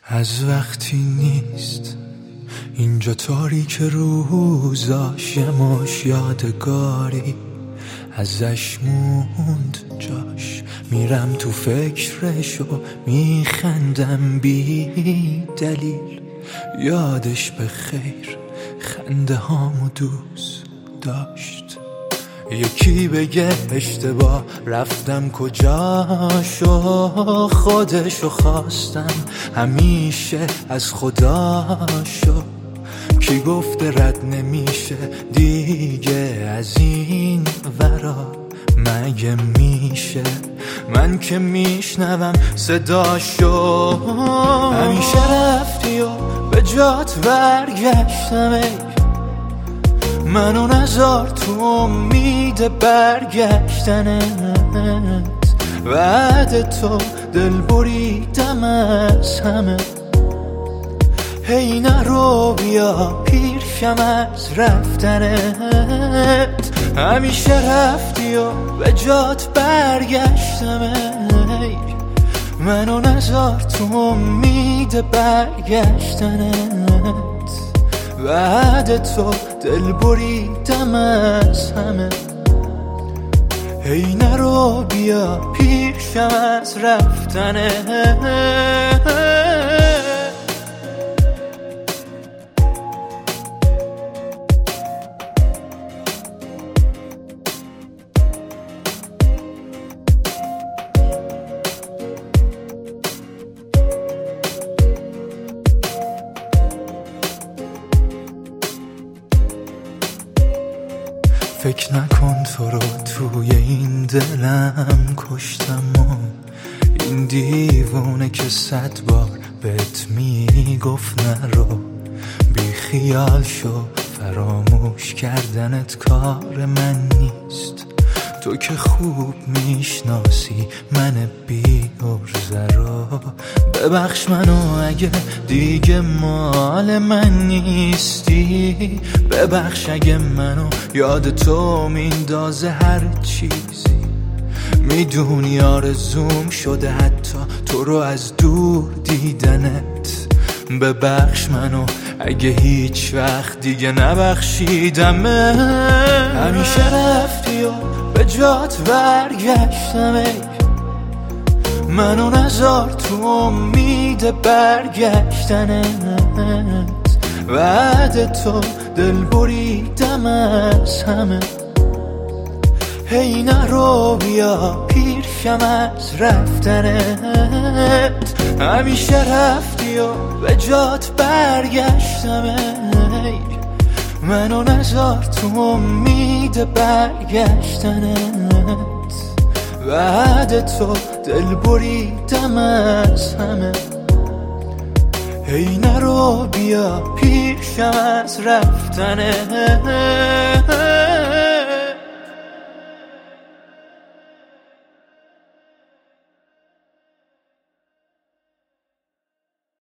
از وقتی نیست اینجا تاریک روزاش، یه مش یادگاری ازش موند جاش. میرم تو فکرش و میخندم بی دلیل، یادش به خیر خنده هامو دوست داشت. یکی بگه اشتباه رفتم کجاشو، خودشو خواستم همیشه از خداشو. کی گفته رد نمیشه دیگه از این ورا، مگه میشه من که میشنوم صداشو. همیشه رفتی و به جات برگشتم، ای منو نذار تو امید برگشتنت. بعد تو دل بریدم از همه، هی نرو بیا پیرشم از رفتنت. همیشه رفتی و به جات برگشتم، ای منو نذار تو امید برگشتنت. بعد تو دل بریدم از همه، هی نرو بیا پیشم از رفتنت. فکر نکن تو رو توی این دلم کشتم و این دیوونه که 100 بار بهت میگفت نرو. بی خیال شو، فراموش کردنت کار من نیست. تو که خوب میشناسی من بی عرضه رو. ببخش منو اگه دیگه مال من نیستی، ببخش اگه منو یاد تو میندازه هر چیزی. میدونی آرزوم شده حتی تو رو از دور دیدنت. ببخش منو اگه هیچ وقت دیگه نبخشیدم. همیشه رفتی و به جات برگشتم، ای منو نذار تو امید برگشتنت. بعد تو دل بریدم از همه، هی نرو بیا پیرشم از رفتنت. همیشه رفتی و به جات برگشتم، ای منو نذار تو امید برگشتنت. بعد تو دل بریدم از همه، هی نرو بیا پیشم از رفتنت.